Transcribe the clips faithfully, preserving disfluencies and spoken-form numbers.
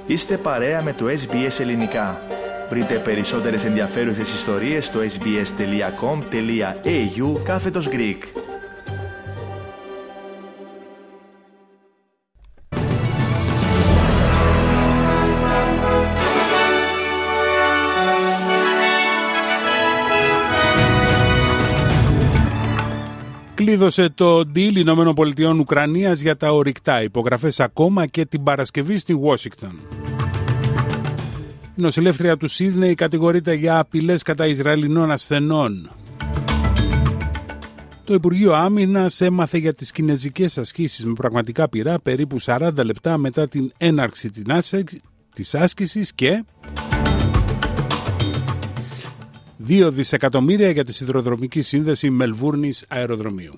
Είστε παρέα με το ες μπι ες Ελληνικά. Βρείτε περισσότερες ενδιαφέρουσες ιστορίες στο sbs.com.au κάθετος Greek. Κλείδωσε το deal Ηνωμένων Πολιτειών Ουκρανίας για τα ορυκτά. Υπογραφές ακόμα και την Παρασκευή στη Ουάσιγκτον. Η νοσηλεύτρια του Σίδνεϊ κατηγορείται για απειλές κατά Ισραηλινών ασθενών. Το Υπουργείο Άμυνας έμαθε για τις κινεζικές ασκήσεις με πραγματικά πυρά περίπου σαράντα λεπτά μετά την έναρξη της άσκησης και δύο δισεκατομμύρια για τη σιδηροδρομική σύνδεση Μελβούρνης αεροδρομίου.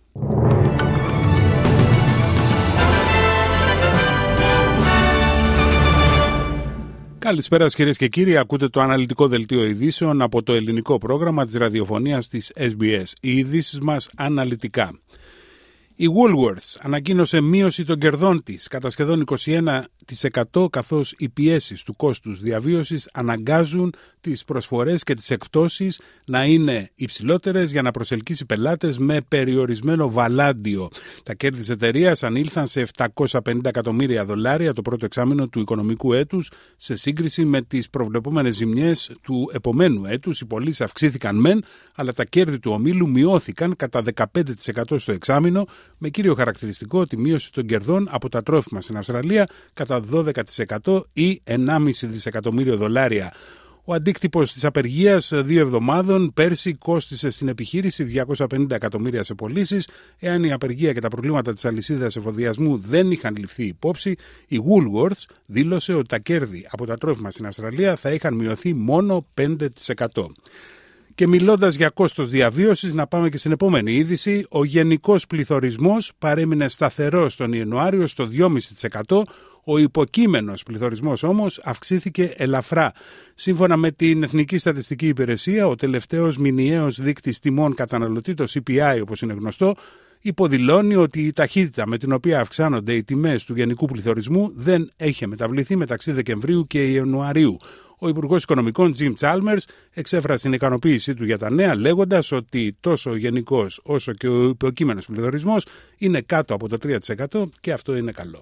Καλησπέρα κυρίες και κύριοι, ακούτε το αναλυτικό δελτίο ειδήσεων από το ελληνικό πρόγραμμα της ραδιοφωνίας της ες μπι ες. Οι ειδήσεις μας αναλυτικά. Η Woolworths ανακοίνωσε μείωση των κερδών της κατά σχεδόν είκοσι ένα τοις εκατό, καθώς οι πιέσεις του κόστους διαβίωσης αναγκάζουν τις προσφορές και τις εκπτώσεις να είναι υψηλότερες για να προσελκύσει πελάτες με περιορισμένο βαλάντιο. Τα κέρδη της εταιρείας ανήλθαν σε επτακόσια πενήντα εκατομμύρια δολάρια το πρώτο εξάμηνο του οικονομικού έτους, σε σύγκριση με τις προβλεπόμενες ζημιές του επομένου έτους. Οι πωλήσεις αυξήθηκαν μεν, αλλά τα κέρδη του ομίλου μειώθηκαν κατά δεκαπέντε τοις εκατό στο εξάμηνο, με κύριο χαρακτηριστικό τη μείωση των κερδών από τα τρόφιμα στην Αυστραλία κατά δώδεκα τοις εκατό ή ενάμιση δισεκατομμύριο δολάρια. Ο αντίκτυπος της απεργίας δύο εβδομάδων πέρσι κόστισε στην επιχείρηση διακόσια πενήντα εκατομμύρια σε πωλήσεις. Εάν η απεργία και τα προβλήματα της αλυσίδας εφοδιασμού δεν είχαν ληφθεί υπόψη, η Woolworths δήλωσε ότι τα κέρδη από τα τρόφιμα στην Αυστραλία θα είχαν μειωθεί μόνο πέντε τοις εκατό. Και μιλώντας για κόστος διαβίωσης, να πάμε και στην επόμενη είδηση. Ο γενικός πληθωρισμός παρέμεινε σταθερός τον Ιανουάριο στο δύο κόμμα πέντε τοις εκατό. Ο υποκείμενος πληθωρισμός όμως αυξήθηκε ελαφρά. Σύμφωνα με την Εθνική Στατιστική Υπηρεσία, ο τελευταίος μηνιαίος δείκτης τιμών καταναλωτή, το σι πι άι όπως είναι γνωστό, υποδηλώνει ότι η ταχύτητα με την οποία αυξάνονται οι τιμές του γενικού πληθωρισμού δεν έχει μεταβληθεί μεταξύ Δεκεμβρίου και Ιανουαρίου. Ο Υπουργός Οικονομικών Jim Chalmers εξέφρασε την ικανοποίησή του για τα νέα, λέγοντας ότι τόσο ο γενικός όσο και ο υποκείμενος πληθωρισμός είναι κάτω από το τρία τοις εκατό και αυτό είναι καλό.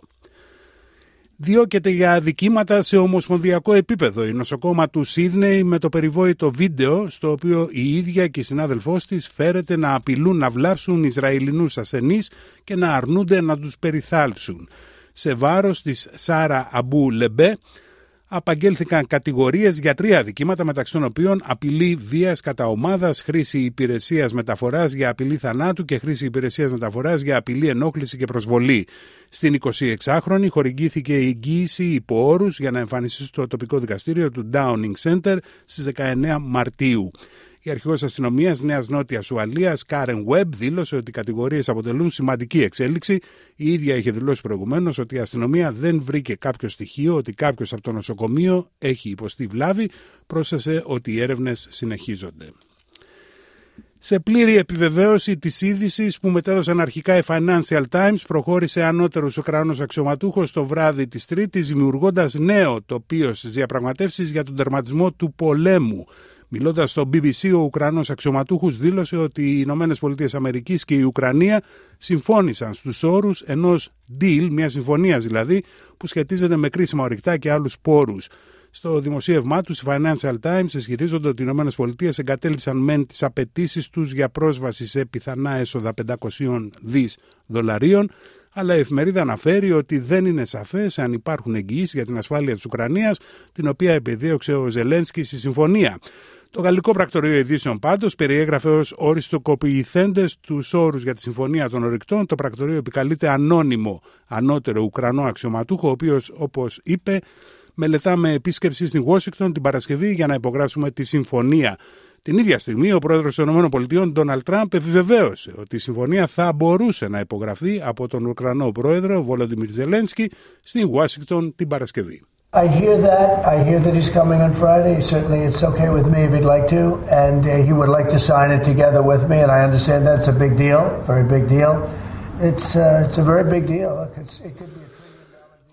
Διώκεται για αδικήματα σε ομοσπονδιακό επίπεδο η νοσοκόμα του Σίδνεϊ με το περιβόητο βίντεο στο οποίο η ίδια και η συνάδελφός της φέρεται να απειλούν να βλάψουν Ισραηλινούς ασθενείς και να αρνούνται να τους περιθάλψουν. Σε βάρος της Σάρα Αμπού Λεμπέ απαγγέλθηκαν κατηγορίες για τρία αδικήματα, μεταξύ των οποίων απειλή βίας κατά ομάδας, χρήση υπηρεσίας μεταφοράς για απειλή θανάτου και χρήση υπηρεσίας μεταφοράς για απειλή ενόχληση και προσβολή. Στην εικοσιεξάχρονη χορηγήθηκε η εγγύηση υπό όρους για να εμφανιστεί στο τοπικό δικαστήριο του Downing Center στις δεκαεννέα Μαρτίου. Η αρχηγός αστυνομίας Νέας Νότιας Ουαλίας, Κάρεν Webb, δήλωσε ότι οι κατηγορίες αποτελούν σημαντική εξέλιξη. Η ίδια είχε δηλώσει προηγουμένως ότι η αστυνομία δεν βρήκε κάποιο στοιχείο ότι κάποιος από το νοσοκομείο έχει υποστεί βλάβη. Πρόσθεσε ότι οι έρευνες συνεχίζονται. Σε πλήρη επιβεβαίωση της είδησης που μετέδωσαν αρχικά οι Financial Times, προχώρησε ανώτερος Ουκρανός αξιωματούχος το βράδυ της Τρίτης, δημιουργώντας νέο τοπίο στις διαπραγματεύσεις για τον τερματισμό του πολέμου. Μιλώντας στο μπι μπι σι, ο Ουκρανός αξιωματούχος δήλωσε ότι οι Ηνωμένες Πολιτείες Αμερικής και η Ουκρανία συμφώνησαν στους όρους ενός deal, μια συμφωνία δηλαδή, που σχετίζεται με κρίσιμα ορυκτά και άλλους πόρους. Στο δημοσίευμά τους, οι Financial Times ισχυρίζονται ότι οι Ηνωμένες Πολιτείες εγκατέλειψαν μεν τις απαιτήσεις τους για πρόσβαση σε πιθανά έσοδα πεντακόσια δις δολαρίων, αλλά η εφημερίδα αναφέρει ότι δεν είναι σαφές αν υπάρχουν εγγυήσεις για την ασφάλεια της Ουκρανίας, την οποία επιδίωξε ο Ζελένσκι στη συμφωνία. Το γαλλικό πρακτορείο ειδήσεων πάντως περιέγραφε ως οριστικοποιηθέντες τους όρους για τη συμφωνία των ορυκτών. Το πρακτορείο επικαλείται ανώνυμο ανώτερο Ουκρανό αξιωματούχο, ο οποίος, όπως είπε, μελετάμε επίσκεψη στην Ουάσιγκτον την Παρασκευή για να υπογράψουμε τη συμφωνία. Την ίδια στιγμή, ο πρόεδρος των ΗΠΑ, Ντόναλντ Τραμπ, επιβεβαίωσε ότι η συμφωνία θα μπορούσε να υπογραφεί από τον Ουκρανό πρόεδρο Βολοντιμίρ Ζελένσκι στην Ουάσιγκτον την Παρασκευή. I hear that. I hear that he's coming on Friday. Certainly it's okay with me if he'd like to. And uh, he would like to sign it together with me. And I understand that's a big deal, very big deal. It's, uh, it's a very big deal. It's, it could be a...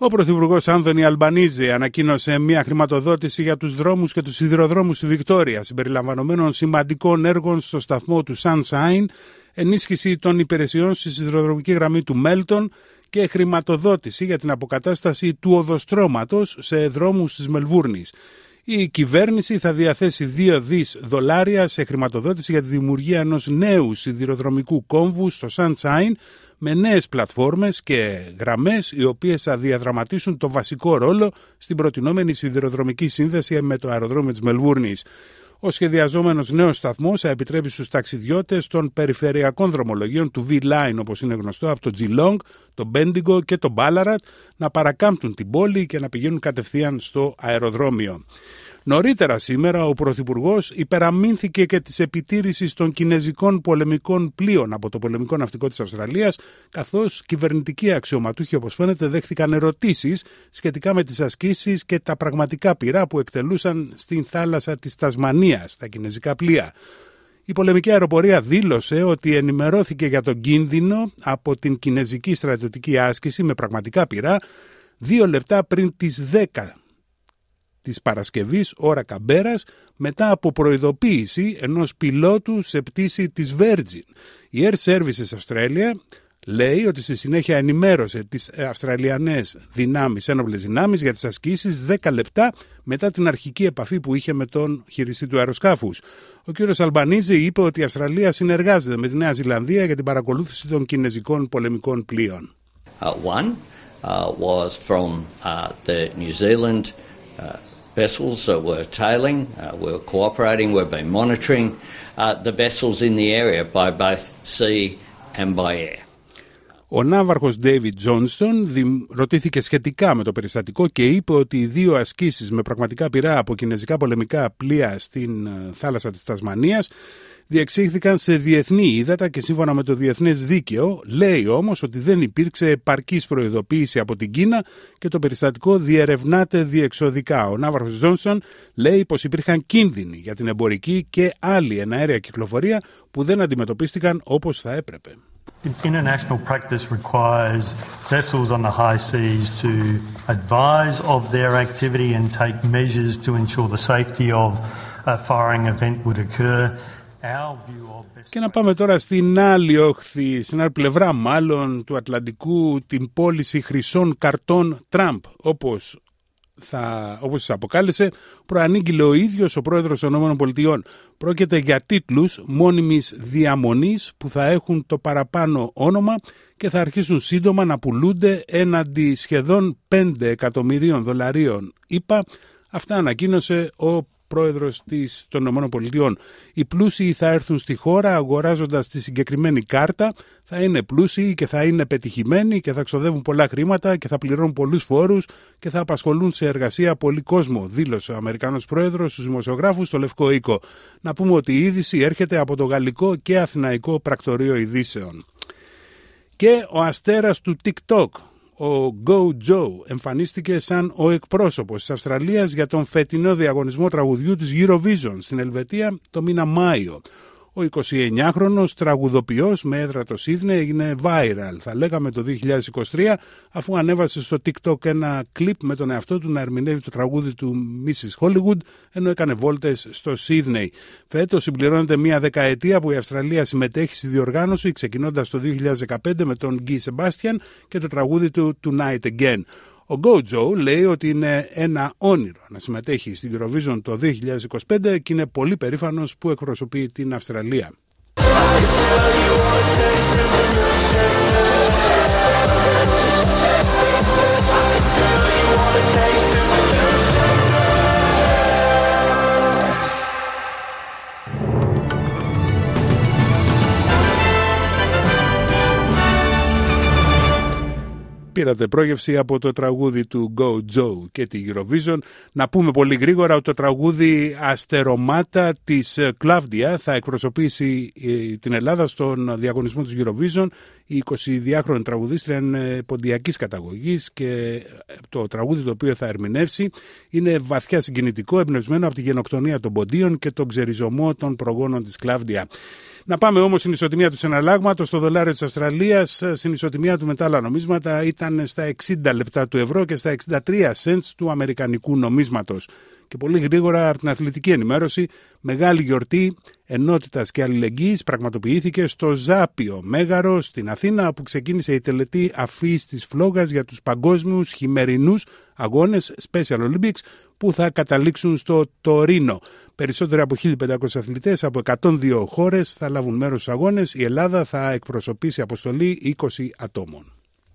Ο Πρωθυπουργός Άνθονι Αλμπανίζη ανακοίνωσε μια χρηματοδότηση για τους δρόμους και τους σιδηροδρόμους στη Βικτόρια, συμπεριλαμβανομένων σημαντικών έργων στο σταθμό του Sunshine, ενίσχυση των υπηρεσιών στη σιδηροδρομική γραμμή του Μέλτον και χρηματοδότηση για την αποκατάσταση του οδοστρώματος σε δρόμους της Μελβούρνης. Η κυβέρνηση θα διαθέσει δύο δισεκατομμύρια δολάρια σε χρηματοδότηση για τη δημιουργία ενός νέου σιδηροδρομικού κόμβου στο Sunshine με νέες πλατφόρμες και γραμμές οι οποίες θα διαδραματίσουν το βασικό ρόλο στην προτινόμενη σιδηροδρομική σύνδεση με το αεροδρόμιο της Μελβούρνης. Ο σχεδιαζόμενος νέος σταθμός θα επιτρέπει στους ταξιδιώτες των περιφερειακών δρομολογίων του V-Line, όπως είναι γνωστό, από το Geelong, το Bendigo και το Ballarat, να παρακάμπτουν την πόλη και να πηγαίνουν κατευθείαν στο αεροδρόμιο. Νωρίτερα σήμερα ο Πρωθυπουργός υπεραμείνθηκε και της επιτήρησης των κινέζικων πολεμικών πλοίων από το πολεμικό ναυτικό της Αυστραλίας, καθώς κυβερνητικοί αξιωματούχοι, όπως φαίνεται, δέχθηκαν ερωτήσεις σχετικά με τις ασκήσεις και τα πραγματικά πυρά που εκτελούσαν στην θάλασσα της Τασμανίας τα κινέζικα πλοία. Η πολεμική αεροπορία δήλωσε ότι ενημερώθηκε για τον κίνδυνο από την κινέζικη στρατιωτική άσκηση με πραγματικά πυρά δύο λεπτά πριν τις δέκα της Παρασκευής, ώρα Καμπέρας, μετά από προειδοποίηση ενός πιλότου σε πτήση της Virgin. Η Air Services Australia λέει ότι στη συνέχεια ενημέρωσε τις Αυστραλιανές δυνάμεις, ένοπλες δυνάμεις για τις ασκήσεις δέκα λεπτά μετά την αρχική επαφή που είχε με τον χειριστή του αεροσκάφους. Ο κ. Αλμπανίζη είπε ότι η Αυστραλία συνεργάζεται με τη Νέα Ζηλανδία για την παρακολούθηση των κινέζικων πολεμικών πλοίων. Uh, one uh, was from uh, the New Zealand uh, vessels that were tailing, uh, we were cooperating, we've been monitoring uh, the vessels in the area by both sea and by air. Ο ναύαρχος David Johnston ρωτήθηκε σχετικά με το περιστατικό και είπε ότι οι δύο ασκήσεις με πραγματικά πυρά από κινέζικα πολεμικά πλοία στην θάλασσα της Τασμανίας διεξήχθηκαν σε διεθνή ύδατα και σύμφωνα με το διεθνές δίκαιο. Λέει όμως ότι δεν υπήρξε επαρκής προειδοποίηση από την Κίνα και το περιστατικό διερευνάται διεξοδικά. Ο ναύαρχος Τζόνσον λέει πως υπήρχαν κίνδυνοι για την εμπορική και άλλη εναέρια κυκλοφορία που δεν αντιμετωπίστηκαν όπως θα έπρεπε. International practice requires vessels on the high seas to advise of their activity and take measures to ensure the safety of a firing event would occur. Και να πάμε τώρα στην άλλη όχθη, στην άλλη πλευρά μάλλον του Ατλαντικού, την πώληση χρυσών καρτών Τραμπ, όπως θα, όπως τις αποκάλεσε, προανήγγειλε ο ίδιος ο πρόεδρος των ΗΠΑ. Πρόκειται για τίτλους μόνιμης διαμονής που θα έχουν το παραπάνω όνομα και θα αρχίσουν σύντομα να πουλούνται έναντι σχεδόν πέντε εκατομμυρίων δολαρίων. Είπα, αυτά ανακοίνωσε ο πρόεδρος της, των ΗΠΑ. Οι πλούσιοι θα έρθουν στη χώρα αγοράζοντας τη συγκεκριμένη κάρτα, θα είναι πλούσιοι και θα είναι πετυχημένοι και θα ξοδεύουν πολλά χρήματα και θα πληρώνουν πολλούς φόρους και θα απασχολούν σε εργασία πολύ κόσμο, δήλωσε ο Αμερικανός πρόεδρος στους δημοσιογράφους στο Λευκό Οίκο. Να πούμε ότι η είδηση έρχεται από το γαλλικό και αθηναϊκό πρακτορείο ειδήσεων. Και ο αστέρας του TikTok, ο Go Joe, εμφανίστηκε σαν ο εκπρόσωπος της Αυστραλίας για τον φετινό διαγωνισμό τραγουδιού της Eurovision στην Ελβετία το μήνα Μάιο. Ο εικοσιεννιάχρονος τραγουδοποιός με έδρα το Σίδνεϊ έγινε viral, θα λέγαμε, το δύο χιλιάδες είκοσι τρία, αφού ανέβασε στο TikTok ένα κλιπ με τον εαυτό του να ερμηνεύει το τραγούδι του μίσις Hollywood ενώ έκανε βόλτες στο Σίδνεϊ. Φέτος συμπληρώνεται μια δεκαετία που η Αυστραλία συμμετέχει στη διοργάνωση, ξεκινώντας το δύο χιλιάδες δεκαπέντε με τον Guy Sebastian και το τραγούδι του Tonight Again. Ο Go Joe λέει ότι είναι ένα όνειρο να συμμετέχει στην Eurovision το δύο χιλιάδες είκοσι πέντε και είναι πολύ περήφανος που εκπροσωπεί την Αυστραλία. Πήρατε πρόγευση από το τραγούδι του Go Joe και τη Eurovision. Να πούμε πολύ γρήγορα ότι το τραγούδι Αστερομάτα της Κλάβδια θα εκπροσωπήσει την Ελλάδα στον διαγωνισμό της Eurovision. Η εικοσιδυάχρονη τραγουδίστρια είναι ποντιακής καταγωγής και το τραγούδι το οποίο θα ερμηνεύσει είναι βαθιά συγκινητικό, εμπνευσμένο από τη γενοκτονία των ποντίων και τον ξεριζωμό των προγόνων της Κλάβδια. Να πάμε όμως στην ισοτιμία του συναλλάγματος. Το δολάριο της Αυστραλίας στην ισοτιμία του με τα άλλα νομίσματα ήταν στα εξήντα λεπτά του ευρώ και στα εξήντα τρία cents του αμερικανικού νομίσματος. Και πολύ γρήγορα από την αθλητική ενημέρωση, μεγάλη γιορτή ενότητας και αλληλεγγύης πραγματοποιήθηκε στο Ζάπιο Μέγαρο στην Αθήνα, που ξεκίνησε η τελετή αφής της φλόγας για τους παγκόσμιους χειμερινούς αγώνες Special Olympics που θα καταλήξουν στο Τωρίνο. Περισσότεροι από χίλια πεντακόσιοι αθλητές από εκατόν δύο χώρες θα λάβουν μέρος στους αγώνες. Η Ελλάδα θα εκπροσωπήσει αποστολή είκοσι ατόμων.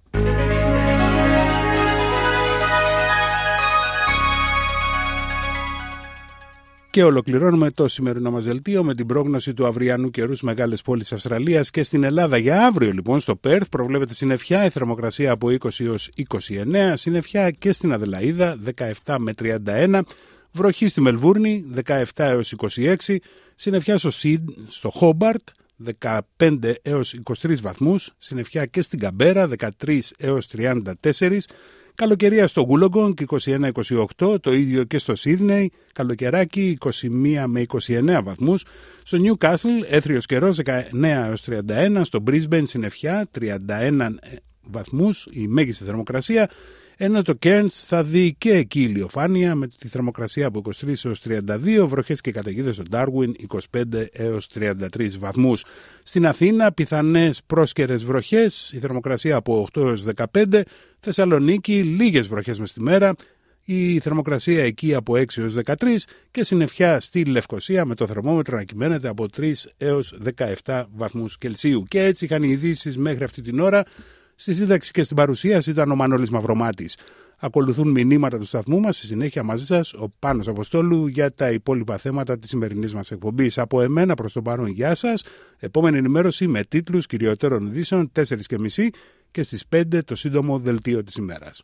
Και ολοκληρώνουμε το σημερινό μας δελτίο με την πρόγνωση του αυριανού καιρού στις μεγάλες πόλεις Αυστραλίας και στην Ελλάδα. Για αύριο λοιπόν στο Πέρθ προβλέπεται συννεφιά, η θερμοκρασία από είκοσι έως είκοσι εννέα, συννεφιά και στην Αδελαΐδα δεκαεπτά με τριάντα ένα, βροχή στη Μελβούρνη δεκαεπτά έως είκοσι έξι, συννεφιά στο Σιντ, στο Χόμπαρτ δεκαπέντε έως είκοσι τρεις βαθμούς, συννεφιά και στην Καμπέρα δεκατρία έως τριάντα τέσσερα, καλοκαιρία στο Wollongong είκοσι ένα με είκοσι οκτώ, το ίδιο και στο Σίδνεϊ, καλοκαιράκι είκοσι ένα με είκοσι εννέα βαθμούς, στο Newcastle έθριος καιρός δεκαεννέα έως τριάντα ένα, στο Brisbane συννεφιά τριάντα ένα βαθμούς η μέγιστη θερμοκρασία, ενώ το Cairns θα δει και εκεί ηλιοφάνεια με τη θερμοκρασία από είκοσι τρία έως τριάντα δύο, βροχές και καταιγίδες στο Darwin είκοσι πέντε έως τριάντα τρεις βαθμούς. Στην Αθήνα πιθανές πρόσκαιρες βροχές, η θερμοκρασία από οκτώ έως δεκαπέντε, Θεσσαλονίκη λίγες βροχές μες τη μέρα, η θερμοκρασία εκεί από έξι έως δεκατρία και συννεφιά στη Λευκοσία με το θερμόμετρο να κυμαίνεται από τρία έως δεκαεπτά βαθμούς Κελσίου. Και έτσι είχαν οι ειδήσεις μέχρι αυτή την ώρα. Στη σύνταξη και στην παρουσίαση ήταν ο Μανώλης Μαυρομάτης. Ακολουθούν μηνύματα του σταθμού μας, στη συνέχεια μαζί σας ο Πάνος Αποστόλου για τα υπόλοιπα θέματα της σημερινής μας εκπομπής. Από εμένα προς το παρόν γεια σας. Επόμενη ενημέρωση με τίτλους κυριωτέρων ειδήσεων τέσσερα και μισή και στις πέντε το σύντομο δελτίο της ημέρας.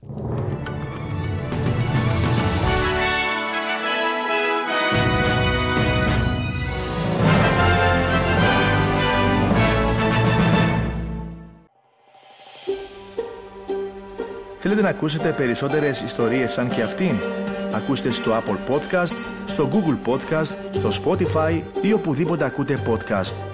Θέλετε να ακούσετε περισσότερες ιστορίες σαν και αυτήν? Ακούστε στο Apple Podcast, στο Google Podcast, στο Spotify ή οπουδήποτε ακούτε podcast.